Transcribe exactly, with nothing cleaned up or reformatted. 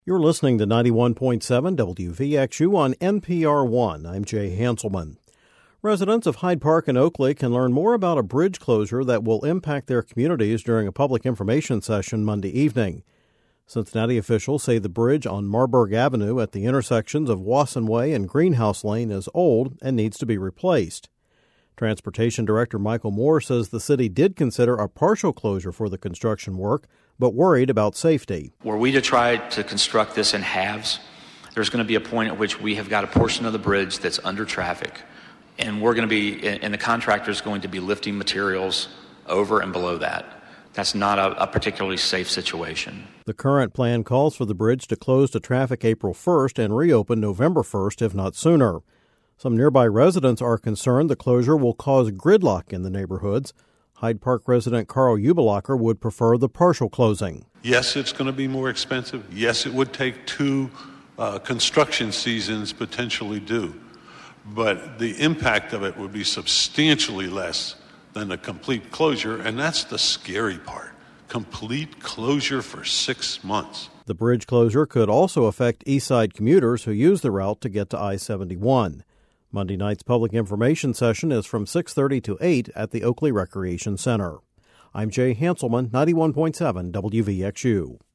You're listening to ninety-one point seven W V X U on N P R one. I'm Jay Hanselman. Residents of Hyde Park and Oakley can learn more about a bridge closure that will impact their communities during a public information session Monday evening. Cincinnati officials say the bridge on Marburg Avenue at the intersections of Wasson Way and Greenhouse Lane is old and needs to be replaced. Transportation Director Michael Moore says the city did consider a partial closure for the construction work, but worried about safety. Were we to try to construct this in halves, there's going to be a point at which we have got a portion of the bridge that's under traffic, and we're going to be, and the contractor is going to be lifting materials over and below that. That's not a, a particularly safe situation. The current plan calls for the bridge to close to traffic April first and reopen November first, if not sooner. Some nearby residents are concerned the closure will cause gridlock in the neighborhoods. Hyde Park resident Carl Ubelacher would prefer the partial closing. Yes, it's going to be more expensive. Yes, it would take two uh, construction seasons potentially due. But the impact of it would be substantially less than a complete closure, and that's the scary part. Complete closure for six months. The bridge closure could also affect East Side commuters who use the route to get to I seventy-one. Monday night's public information session is from six thirty to eight at the Oakley Recreation Center. I'm Jay Hanselman, ninety-one point seven W V X U.